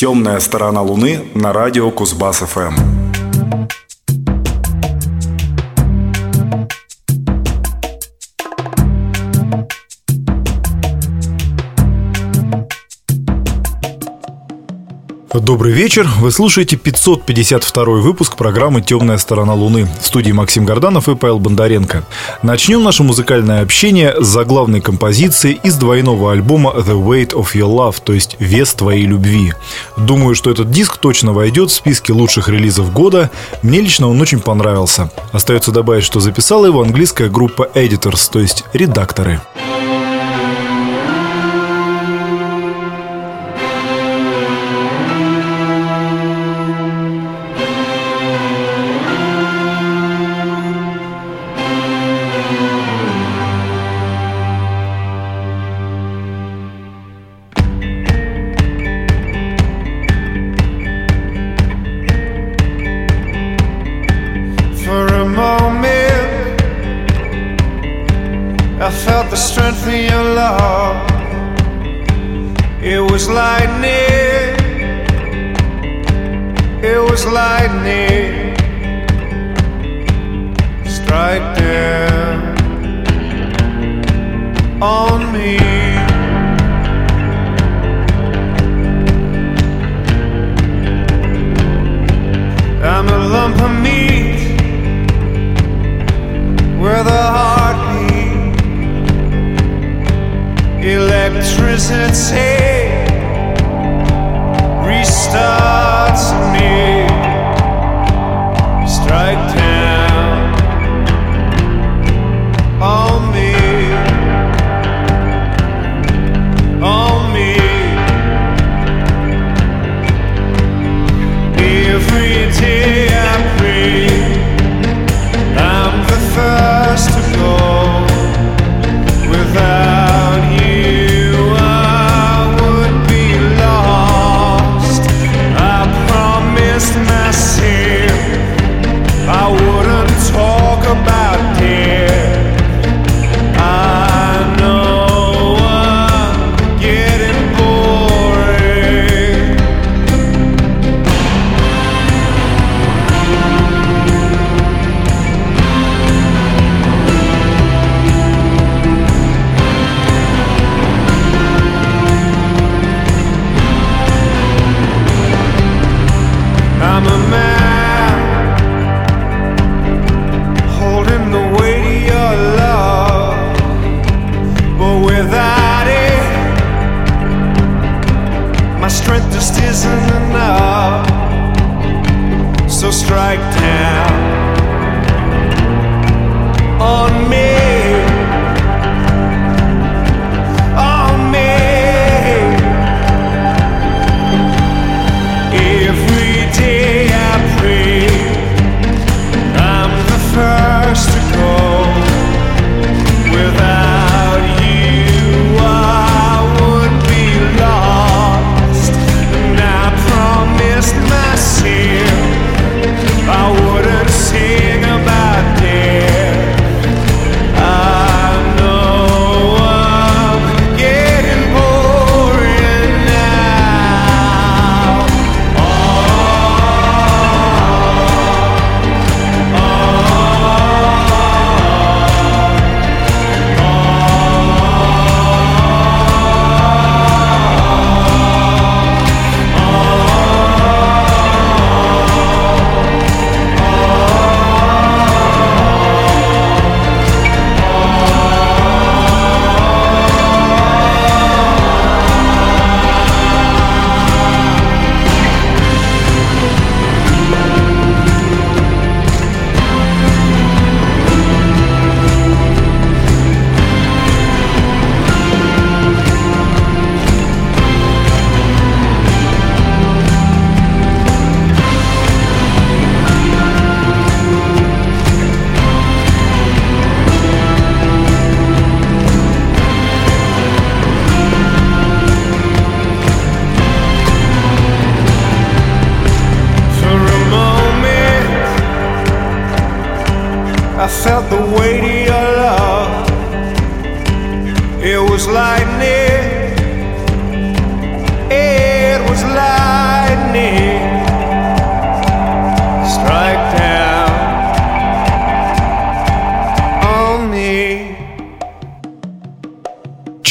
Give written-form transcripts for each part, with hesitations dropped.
«Темная сторона Луны» на радио Кузбасс-ФМ. Добрый вечер. Вы слушаете 552-й выпуск программы «Темная сторона Луны». В студии Максим Горданов и Павел Бондаренко. Начнем наше музыкальное общение с заглавной композиции из двойного альбома «The Weight of Your Love», то есть «Вес твоей любви». Думаю, что этот диск точно войдет в списки лучших релизов года. Мне лично он очень понравился. Остается добавить, что записала его английская группа Editors, то есть редакторы. I felt the strength of your love. It was lightning. It was lightning. Strike down on me. I'm a lump of meat where the heart beats. Electricity restarts me. Strike down on me, on me. Every day I pray I'm the first to go. Without you I would be lost. I promised myself I wouldn't talk about death. I know I'm getting boring. I'm a man holding the weight of your love, but without it, my strength just isn't enough. So strike down on me, on me. Every day I pray I'm the first to go. Without you I would be lost. And I promised myself I wouldn't sing about death. I know I'm getting boring now. I felt the weight of your love. It was lightning. It was lightning.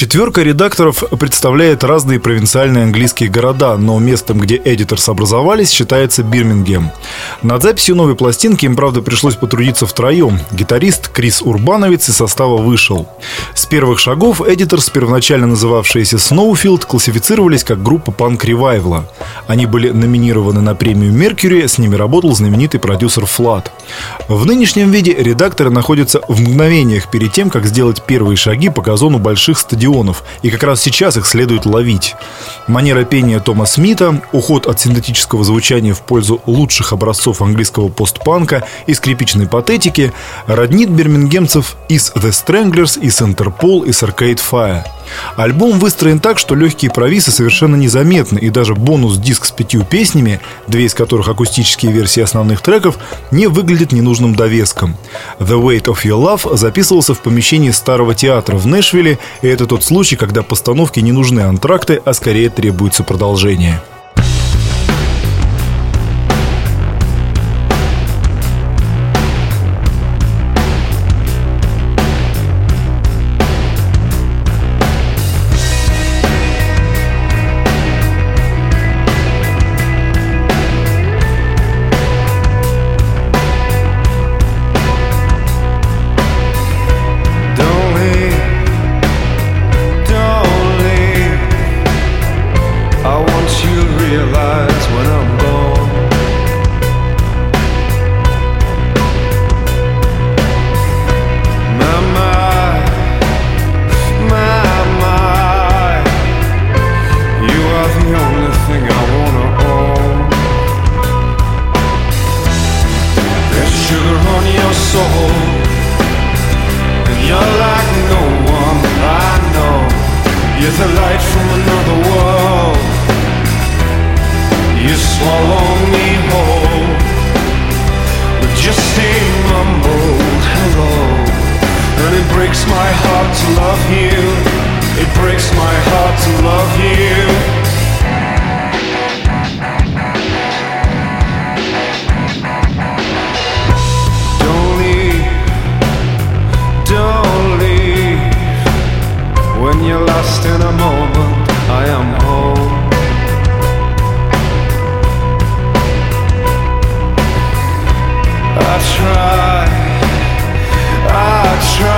Четверка редакторов представляет разные провинциальные английские города, но местом, где Editors образовались, считается Бирмингем. Над записью новой пластинки им, правда, пришлось потрудиться втроем. Гитарист Крис Урбановец из состава вышел. С первых шагов Editors, первоначально называвшиеся Snowfield, классифицировались как группа панк-ревайвла. Они были номинированы на премию Mercury, с ними работал знаменитый продюсер Флат. В нынешнем виде редакторы находятся в мгновениях перед тем, как сделать первые шаги по газону больших стадионов, и как раз сейчас их следует ловить. Манера пения Тома Смита, уход от синтетического звучания в пользу лучших образцов английского постпанка и скрипичной патетики роднит бирмингемцев и с The Stranglers, и с Interpol, и с Arcade Fire. Альбом выстроен так, что легкие провисы совершенно незаметны, и даже бонус-диск с 5 песнями, 2 из которых акустические версии основных треков, не выглядит ненужным довеском. The Weight of Your Love записывался в помещении Старого театра в Нэшвилле, и это тот случай, когда постановке не нужны антракты, а скорее требуется продолжение.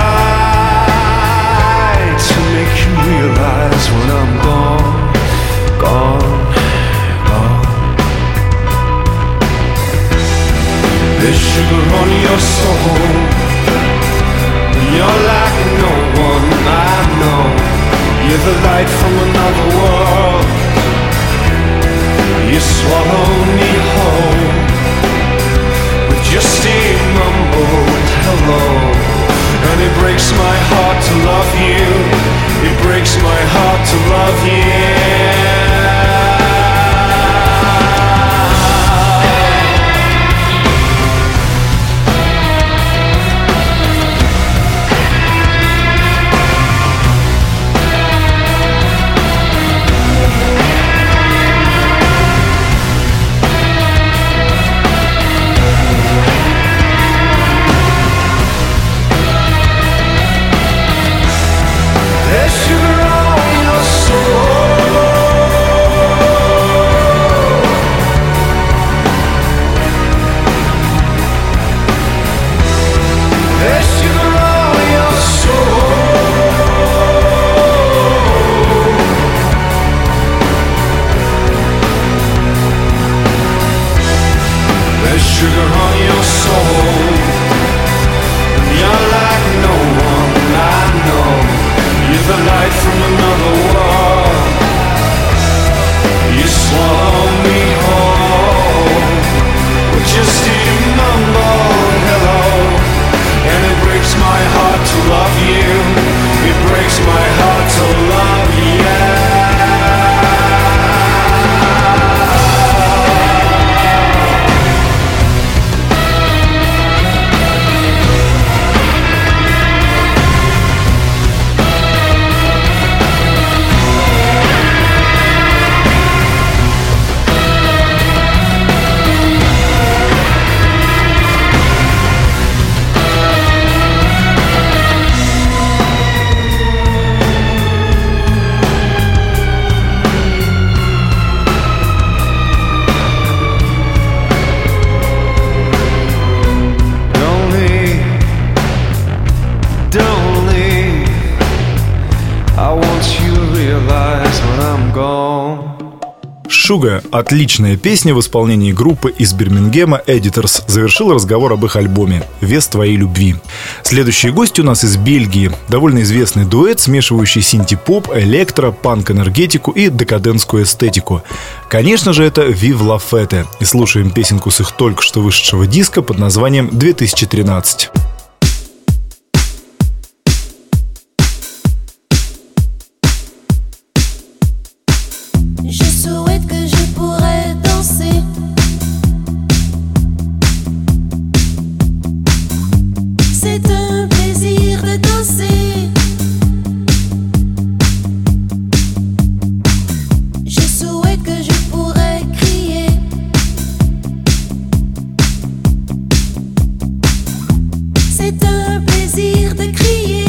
When I'm gone, Sugar, отличная песня в исполнении группы из Бирмингема Editors, завершила разговор об их альбоме «Вес твоей любви». Следующий гость у нас из Бельгии. Довольно известный дуэт, смешивающий синти-поп, электро, панк-энергетику и декадентскую эстетику. Конечно же, это Vive la Fête. И слушаем песенку с их только что вышедшего диска под названием «2013». Je souhaite que je pourrais danser. C'est un plaisir de danser. Je souhaite que je pourrais crier. C'est un plaisir de crier.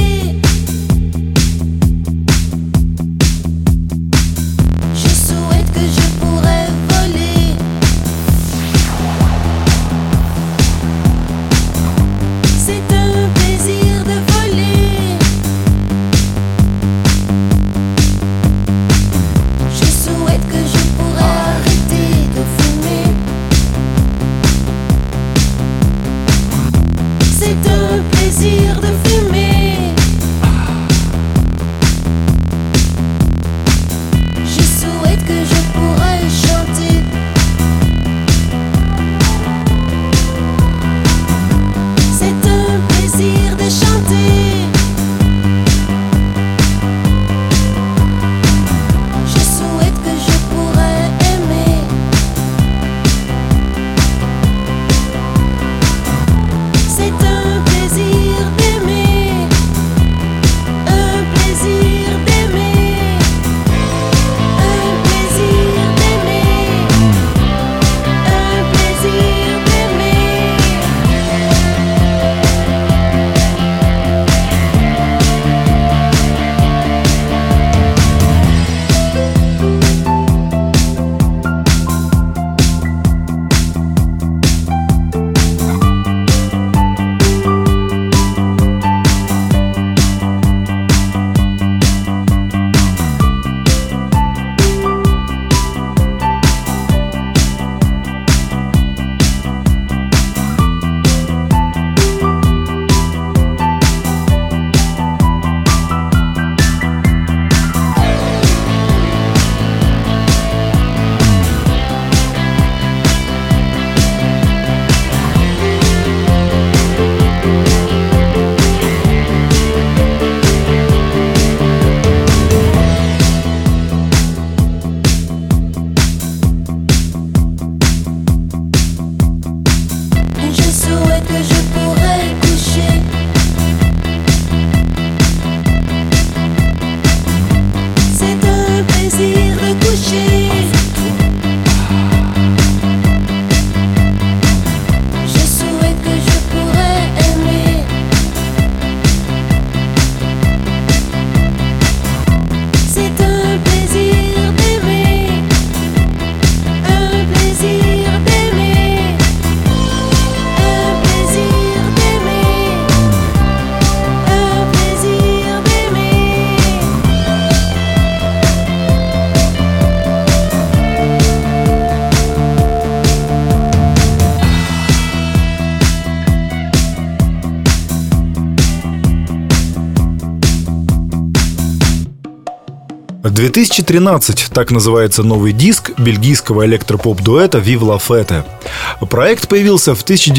«2013» — так называется новый диск бельгийского электропоп-дуэта Vive la Fête. Проект появился в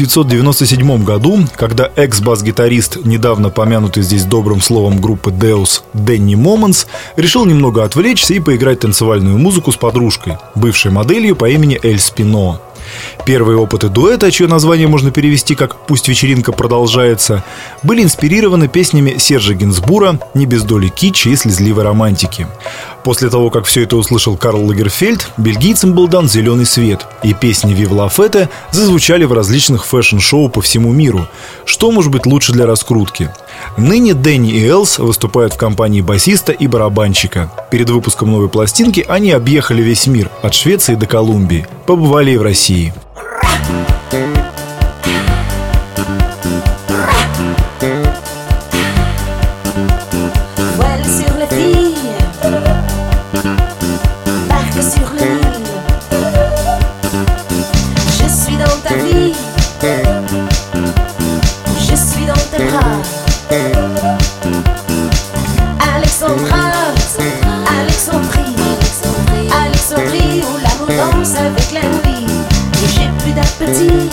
1997 году, когда экс-бас-гитарист, недавно помянутый здесь добрым словом группы Deus, Дэнни Моментс, решил немного отвлечься и поиграть танцевальную музыку с подружкой, бывшей моделью по имени Эль Спино. Первые опыты дуэта, чье название можно перевести как «Пусть вечеринка продолжается», были инспирированы песнями Сержа Гинзбура «Не без доли китча и слезливой романтики». После того, как все это услышал Карл Лагерфельд, бельгийцам был дан зеленый свет, и песни Vive la Fête зазвучали в различных фэшн-шоу по всему миру. Что может быть лучше для раскрутки? Ныне Дэнни и Элс выступают в компании басиста и барабанщика. Перед выпуском новой пластинки они объехали весь мир, от Швеции до Колумбии. Побывали и в России. Voile sur les filles, barque sur le Nil. avec la nuit et j'ai plus d'appétit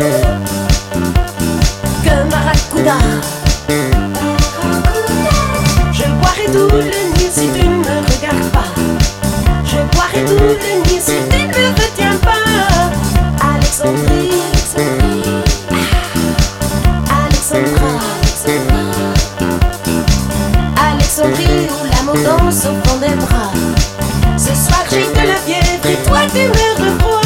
qu'un barracuda. Je boirai tout le nuit si tu ne me regardes pas. Je boirai tout le nuit si tu ne me retiens pas. Alexandrie, Alexandra, Alexandrie où l'amour danse au fond des bras. Ce soir j'ai de la fièvre et toi tu me refroids.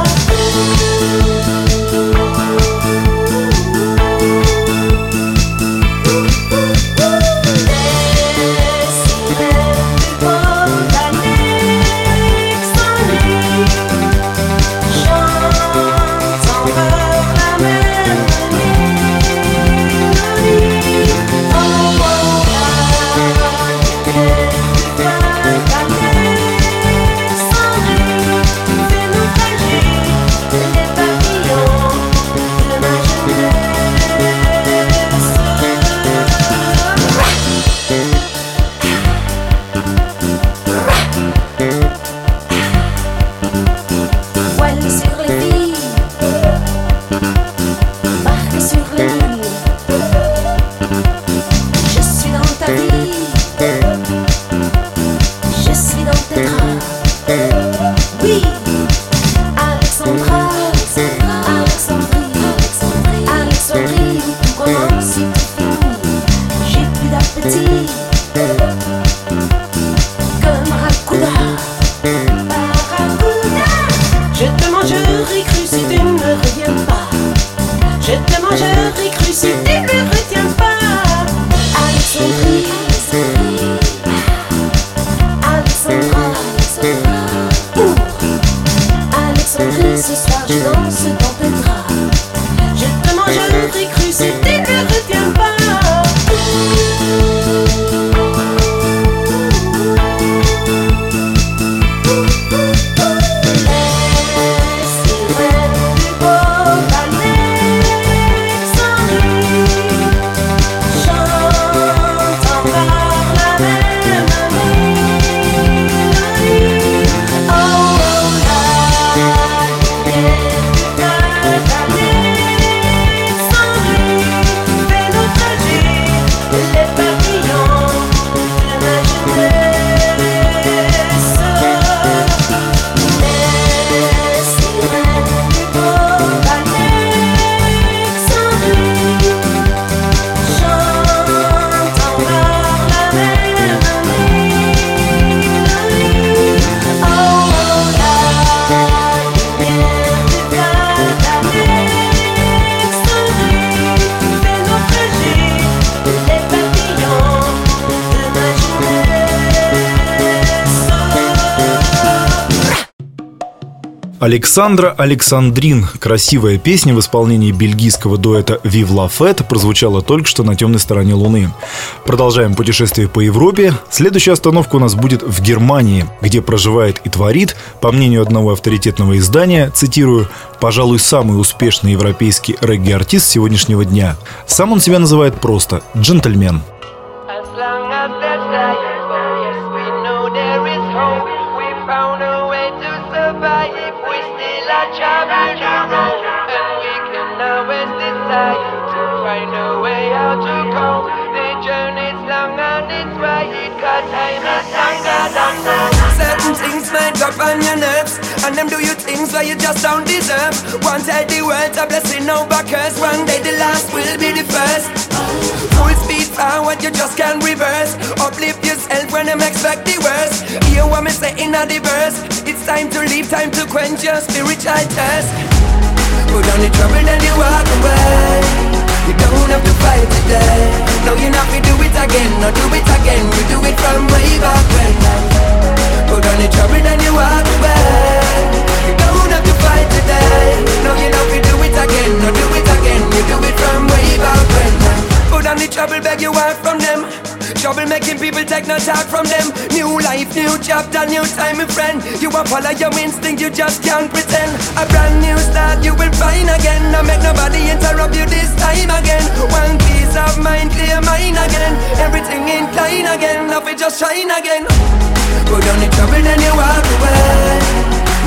Александра Александрин. Красивая песня в исполнении бельгийского дуэта Vive la Fête прозвучала только что на темной стороне Луны. Продолжаем путешествие по Европе. Следующая остановка у нас будет в Германии, где проживает и творит, по мнению одного авторитетного издания, цитирую, «пожалуй, самый успешный европейский регги-артист сегодняшнего дня». Сам он себя называет просто «джентльмен». Certain things might drop on your nerves, and them do you things where you just don't deserve. One day the world's a blessing, no backers. One day the last will be the first. Full speed forward, you just can't reverse. Uplift yourself when them expect the worst. Hear what me say in the verse. It's time to leave, time to quench your spiritual thirst. Put on the trouble and you walk away. You don't have to fight today. No, you're not gonna do it again, no do it again. You do it from way back when. Put on the trouble and you walk away. You don't have to fight today. No, you're not gonna do it again, no do it again. You do it from way back when. Put on the trouble, beg you out from them. Trouble making people take no talk from them. New life, new chapter, new time, my friend. You won't follow your instinct, you just can't pretend. A brand new start you will find again. Now make nobody interrupt you this time again. One piece of mind, clear mind again. Everything inclined again, love it just shine again. Put on the trouble and you walk away. You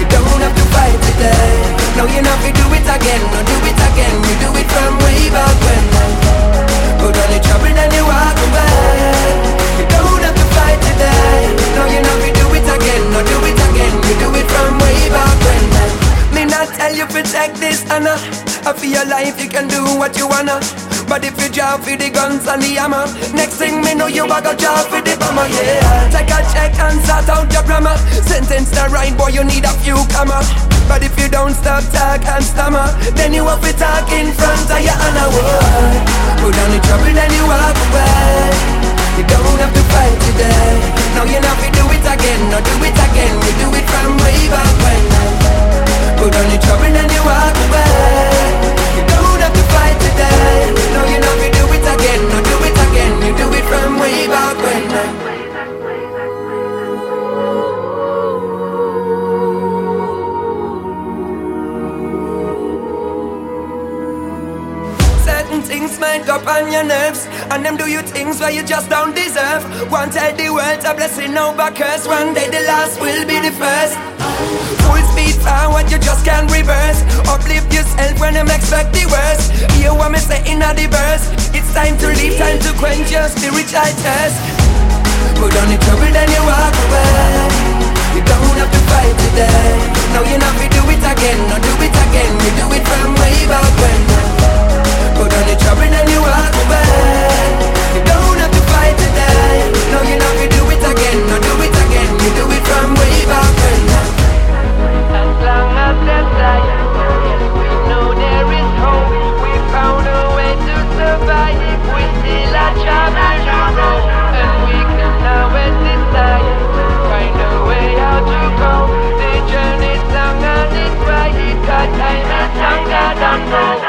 don't have to fight today. No, you not to do it again, no do it again. You do it from way back when. Put on the trouble and you walk away. You don't have to fight today. No, you not to do it again, no do it again. You do it from way back when. Me not tell you to take this honor. For your life you can do what you wanna. But if you job for the guns and the hammer, next thing me know you a go job for the bomber, yeah. Take a check and sort out your grammar. Sentence the right, boy, you need a few comma. But if you don't stop talk and stammer, then you have to talk in front of your honor, boy. Put down the trouble and you walk away. You don't have to fight today. No, you not to do it again, no do it again. You do it from way back when. Put down the trouble and you walk away. You don't have to fight today. No, you not to do it again, no do it again. You do it from way back when. Things might go on your nerves, and them do you things where you just don't deserve. One tell the world a blessing, no but curse. One day the last will be the first. Full speed forward, you just can't reverse. Uplift yourself when them expect the worst. Hear what me say in the verse. It's time to leave, time to quench your spiritual thirst. Put on the trouble then you walk away. You don't have to fight today. No, you not to do it again, no do it again. You do it from way back when. Put on the trouble and you walk away. You don't have to fight today. No, you not to do it again, no do it again. You do it from way back when. As long as there's life, yes, we know there is hope. We found a way to survive. We still are traveling the road, and we can always decide. Find a way out to go. The journey's long and it's right. Cause time is longer than now.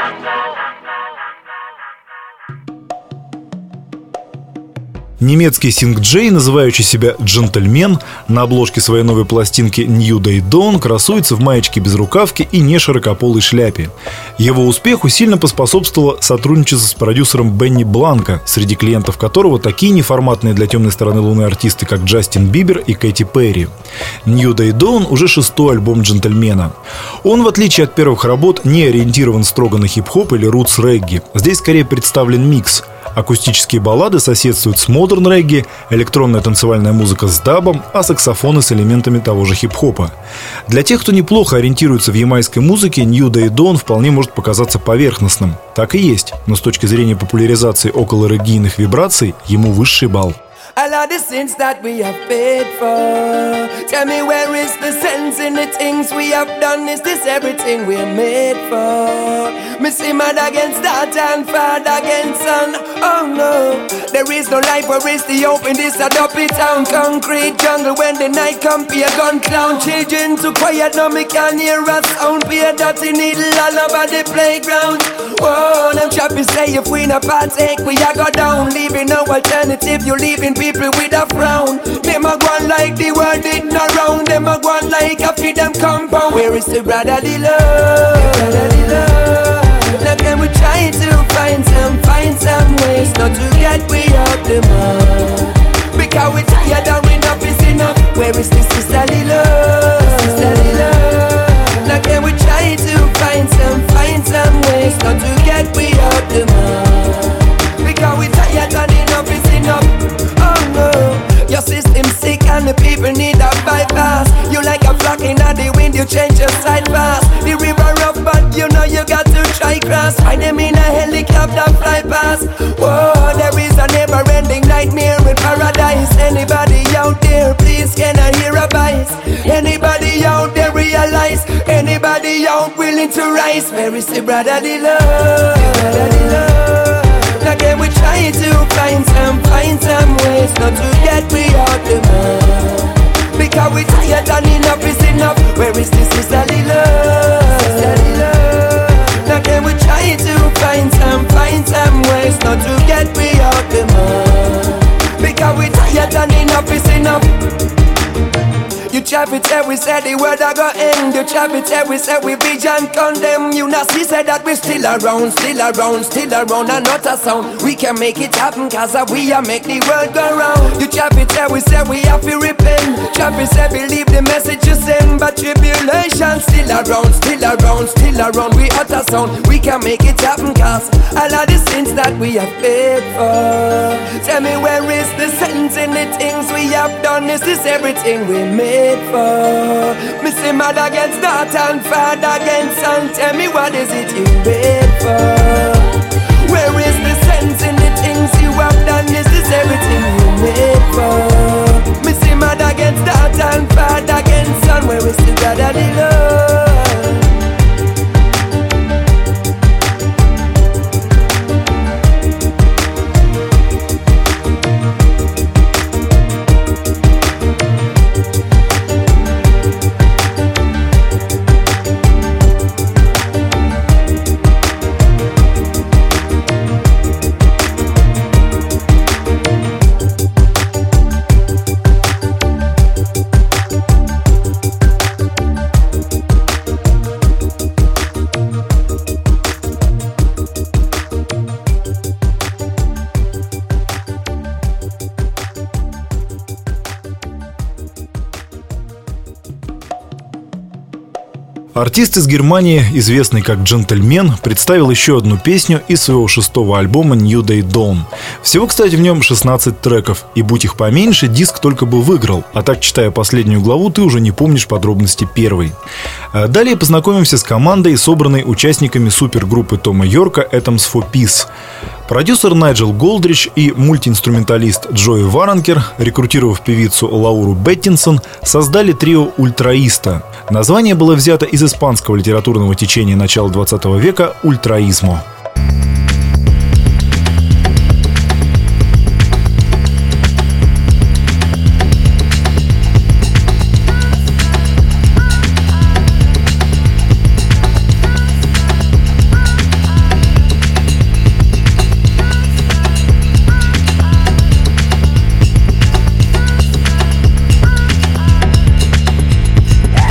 Немецкий Sing J, называющий себя джентльмен, на обложке своей новой пластинки New Day Dawn красуется в маечке без рукавки и не широкополой шляпе. Его успеху сильно поспособствовало сотрудничество с продюсером Бенни Бланко, среди клиентов которого такие неформатные для темной стороны Луны артисты, как Джастин Бибер и Кэти Перри. New Day Dawn уже 6-й альбом джентльмена. Он, в отличие от первых работ, не ориентирован строго на хип-хоп или рутс-регги. Здесь скорее представлен микс. Акустические баллады соседствуют с модерн-регги, электронная танцевальная музыка с дабом, а саксофоны с элементами того же хип-хопа. Для тех, кто неплохо ориентируется в ямайской музыке, New Day Dawn вполне может показаться поверхностным. Так и есть, но с точки зрения популяризации околореггийных вибраций ему высший балл. All of the sins that we have paid for. Tell me, where is the sense in the things we have done? Is this everything we're made for? Me see mother against daughter and father against son. Oh no, there is no life, where is the open? This a dopey town, concrete jungle. When the night come, be a gun clown. Children too quiet, now me can hear a sound. Be a dirty needle all over the playground. Whoa, them choppies say if we not partake, we a go down. Leaving no alternative, you leaving people with a frown. Them a go on like the world didn't around. Them a go on like a freedom compound. Where is the brotherly love? Brotherly love. Now can we try to find some ways not to get we out the mud? Because we tired and enough is enough. Where is the sisterly love? Sisterly love. Now can we try to find some ways not to get we out the mud? Because we tired and enough is enough. Oh no, your system sick and the people need a bypass. You like a flock in the wind, you change your side fast. The river rough, but you know you got to try cross. Find them in a helicopter fly past. Whoa, there is a never-ending nightmare in paradise. Anybody out there, please can I hear a voice? Anybody out there realize? Anybody out willing to rise? Where is the brotherly love? Brotherly love. Now can we try to find some ways not to get we out the mud? Because we tired and enough is enough. Where is this sisterly love? Sisterly love. Now can we try to find some ways not to get we out the mud? Because we tired and enough is enough. You traffic said we said the word I go end. The traffic said we vision condemn. You not see said that we still around, and not a sound. We can make it happen cause we are make the world go round. The traffic said we have to repent. Traffic said believe the message you send. But tribulation still around, we utter sound. We can make it happen cause all of the sins that we have paid for. Tell me where is the sense in the things we have done? Is this everything we made for? Missing mother against daughter and father against son. Tell me what is it you paid for? Where is the sense in the things you have done? Is this everything you made for? Missing mother against daughter and father against son. Where is the brotherly love? Артист из Германии, известный как «Джентльмен», представил еще одну песню из своего 6-го альбома «New Day Dawn». Всего, кстати, в нем 16 треков, и будь их поменьше, диск только бы выиграл, а так, читая последнюю главу, ты уже не помнишь подробности первой. Далее познакомимся с командой, собранной участниками супергруппы Тома Йорка «Atoms for Peace». Продюсер Найджел Голдрич и мультиинструменталист Джои Варанкер, рекрутировав певицу Лауру Беттинсон, создали трио «Ультраиста». Название было взято из испанского литературного течения начала 20 века «ультраизмо».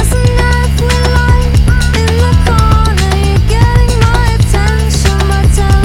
There's a knife with light in the corner. You're getting my attention, my time.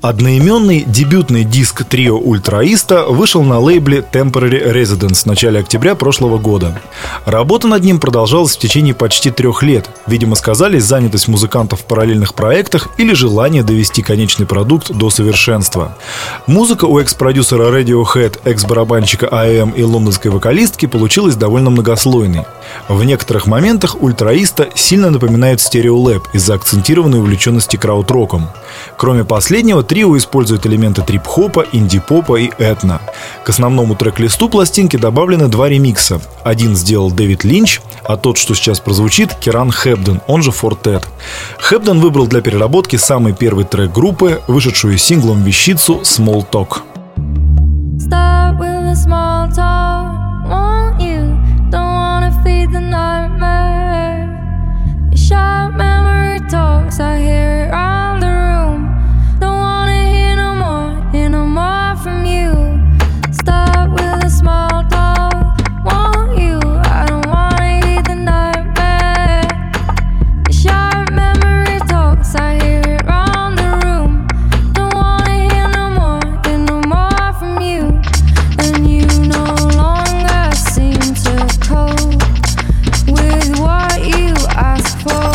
Одноименный дебютный диск трио «Ультраиста» вышел на лейбле Temporary Residence в начале октября прошлого года. Работа над ним продолжалась в течение почти 3 лет. Видимо, сказались занятость музыкантов в параллельных проектах или желание довести конечный продукт до совершенства. Музыка у экс-продюсера Radiohead, экс-барабанщика AM и лондонской вокалистки получилась довольно многослойной. В некоторых моментах «Ультраиста» сильно напоминает стереолэб из-за акцентированной увлеченности крауд-роком. Кроме последнего, трио использует элементы трип-хопа, инди-попа и этно. К основному трек-листу пластинки добавлены 2 ремикса. Один сделал Дэвид Линч, а тот, что сейчас прозвучит, Киран Хэбден, он же Фортет. Хэбден выбрал для переработки самый первый трек группы, вышедшую синглом вещицу «Small Talk». Start with a small talk, won't you? Don't wanna feed the nightmare. Your sharp memory talks, I hear it around the room. Don't wanna hear no more from you. Start with a small talk, won't you? I don't wanna hear the nightmare. Your sharp memory talks, I hear it around the room. Don't wanna hear no more from you. And you no longer seem to cope with what you ask for.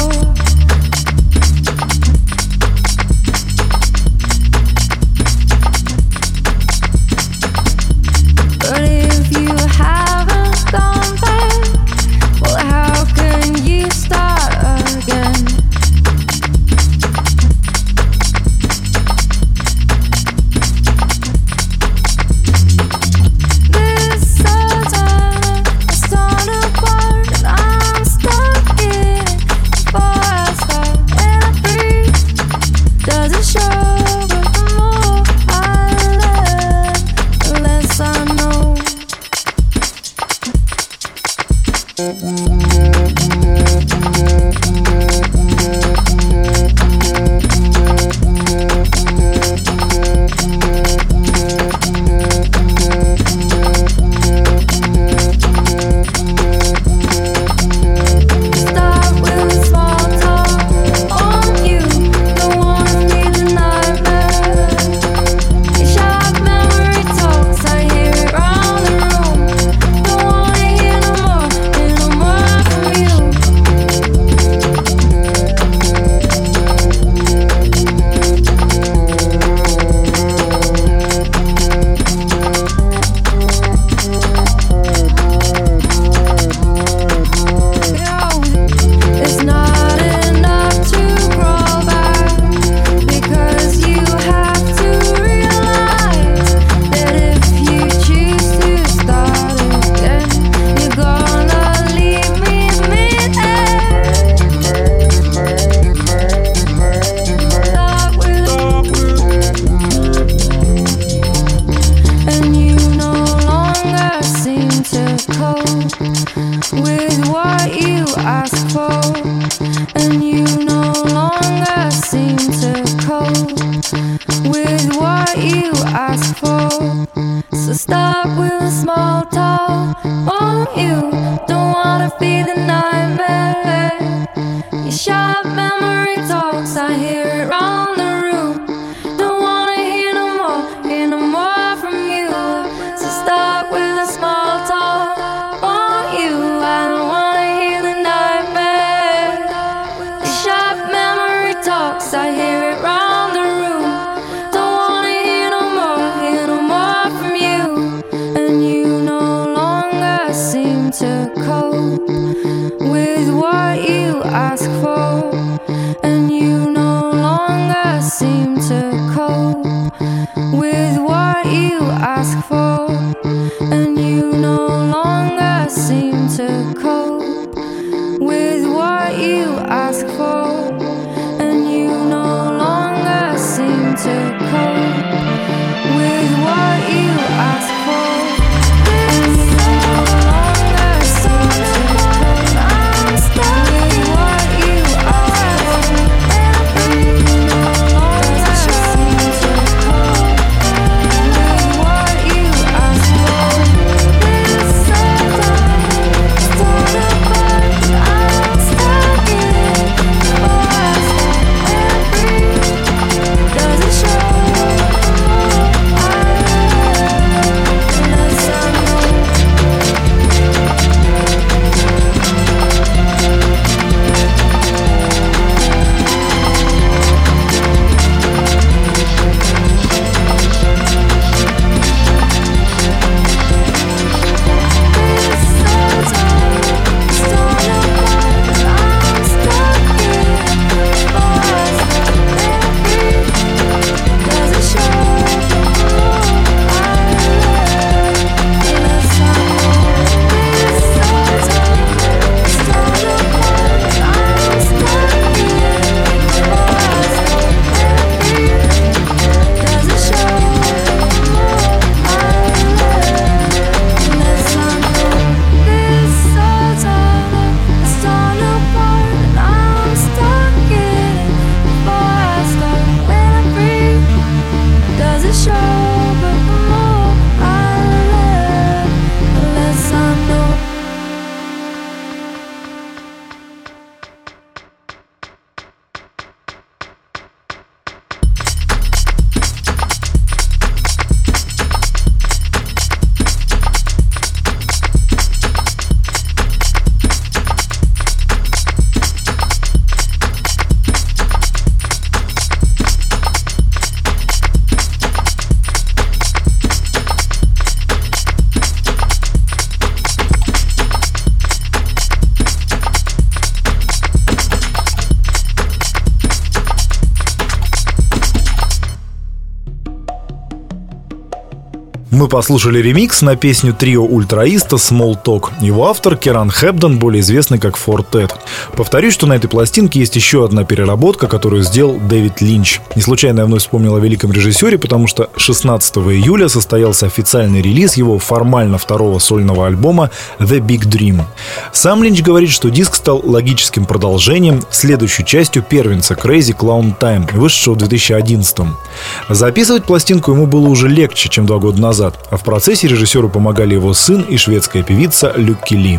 But if you haven't gone back, well, how can you start again? This sudden is torn apart, and I'm stuck in it. Before I start, when I breathe, does it show? But the more I learn, the less I know. Start with a small talk, won't you? Don't wanna feed the nightmare. Your sharp memory talks, I hear it round the room. Don't wanna hear no more from you. It's not enough to crawl back, because you have to realize that if you choose to start again, you're gonna leave me mid-air. Start with, and you no longer seem to cope with what you ask for, and you no longer seem to cope with what you ask for. So start with a small talk, won't you? Don't wanna feed the nightmare. Your sharp memory talks, I hear it round the room. Don't wanna hear no more from you. So start with a small talk, won't you? I don't wanna hear the nightmare. Your sharp memory talks, I hear it round the room. Don't wanna hear no more from you. And you no longer seem to cope with what you ask for. And you no longer seem to cope with what you ask for. And you no longer seem to cope with what you ask for. And you no longer seem to cope with what you ask for. And you no longer seem to cope with what you Мы послушали ремикс на песню трио ультраиста «Small Talk». Его автор Керан Хэбден, более известный как Фортет. Повторюсь, что на этой пластинке есть еще одна переработка, которую сделал Дэвид Линч. Не случайно я вновь вспомнил о великом режиссере, потому что 16 июля состоялся официальный релиз его формально второго сольного альбома «The Big Dream». Сам Линч говорит, что диск стал логическим продолжением, следующей частью первенца Crazy Clown Time, вышедшего в 2011-м. Записывать пластинку ему было уже легче, чем 2 года назад, а в процессе режиссеру помогали его сын и шведская певица Люкки Ли.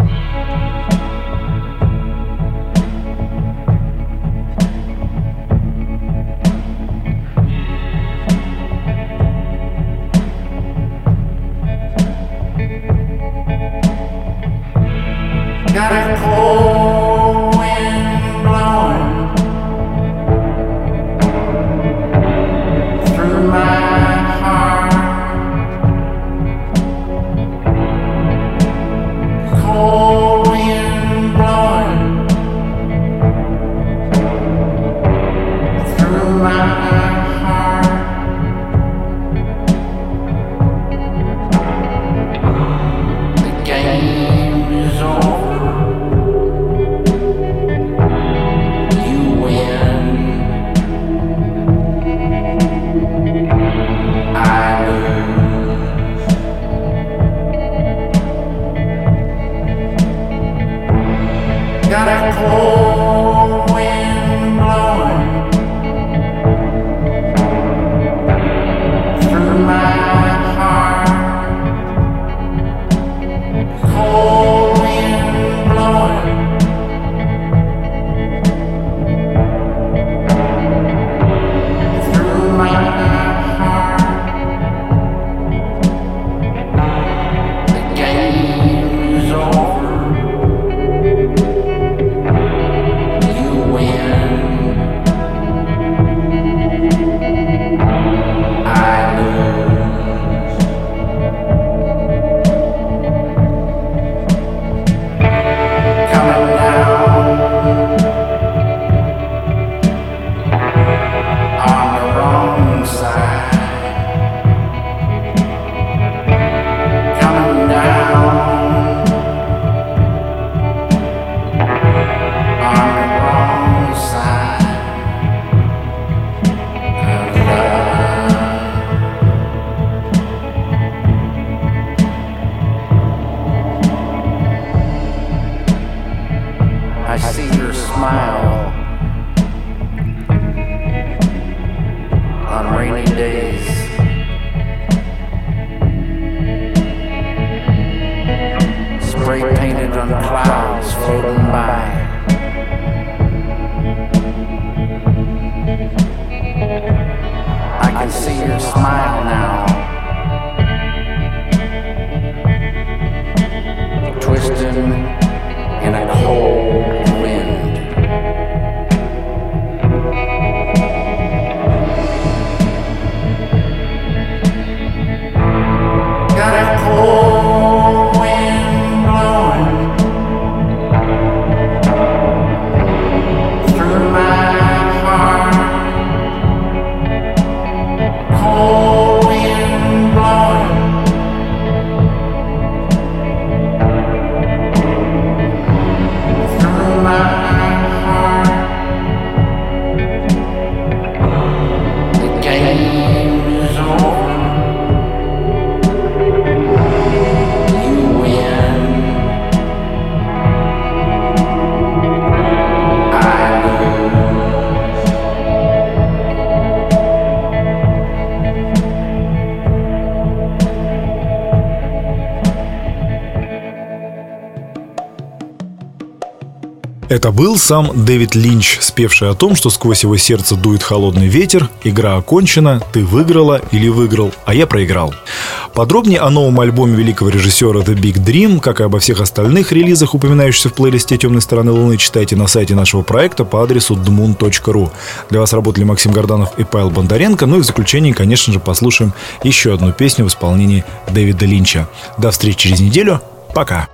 Это был сам Дэвид Линч, спевший о том, что сквозь его сердце дует холодный ветер, игра окончена, ты выиграла или выиграл, а я проиграл. Подробнее о новом альбоме великого режиссера The Big Dream, как и обо всех остальных релизах, упоминающихся в плейлисте «Темной стороны Луны», читайте на сайте нашего проекта по адресу dmoon.ru. Для вас работали Максим Горданов и Павел Бондаренко. Ну и в заключение, конечно же, послушаем еще одну песню в исполнении Дэвида Линча. До встречи через неделю. Пока.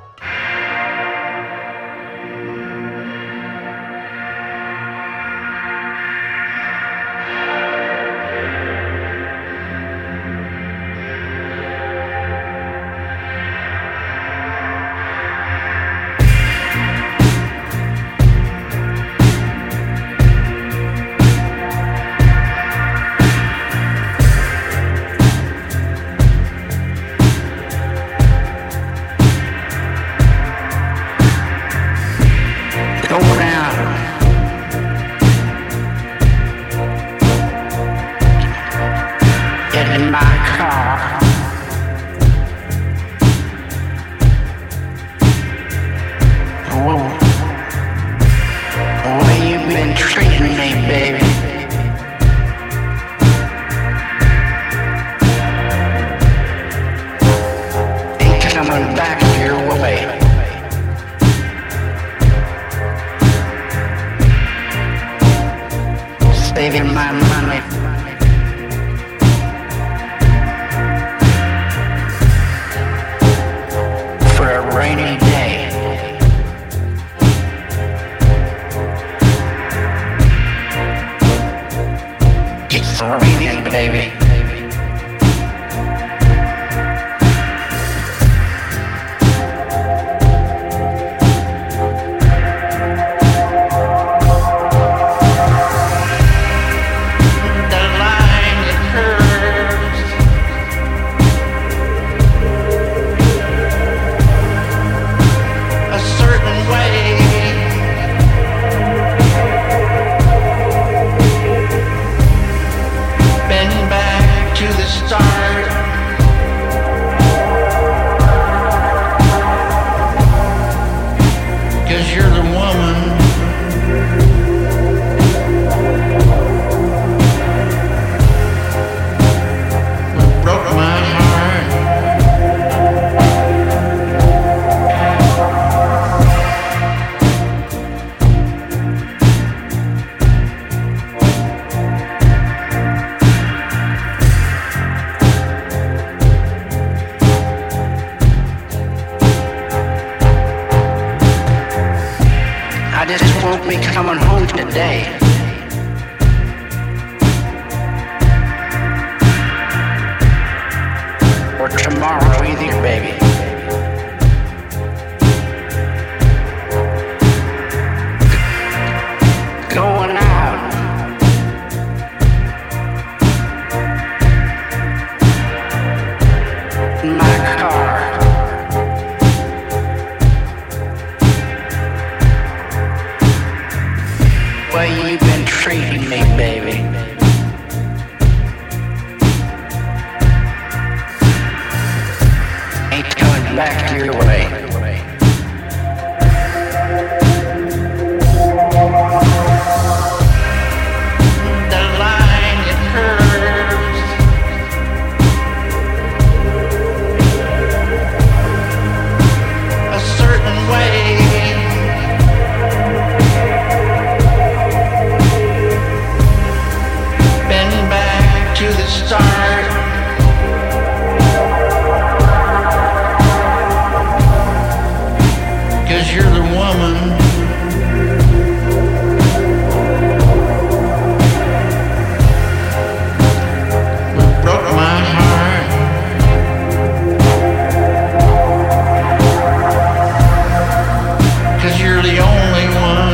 saving my money. For a rainy day. It's raining, baby. Won't be coming home today. Or tomorrow either, baby. Going out. In my car. Way you've been treating me, baby. Ain't coming back your way. The line it curves. A certain way. To the start. 'Cause you're the woman who broke my heart. 'Cause you're the only one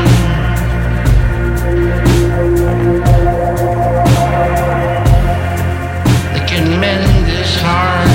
can mend this heart.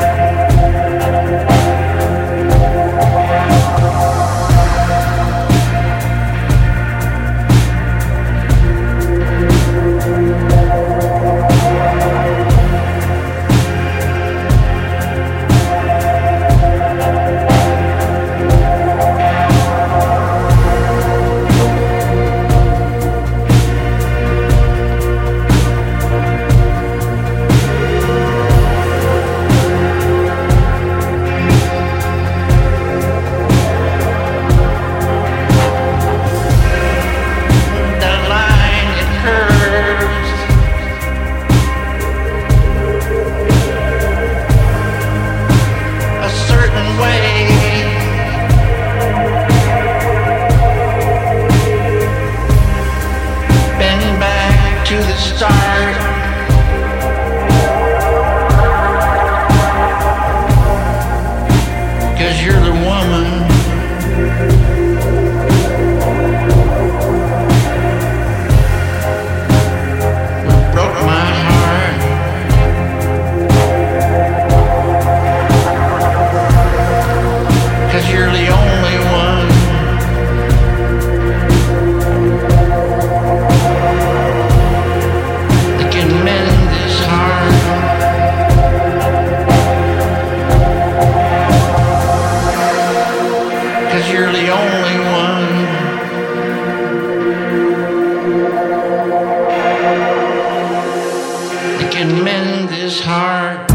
To the start. 'Cause you're the woman who broke my heart. 'Cause you're the only one mend this heart. 'Cause you're the only one that can mend this heart.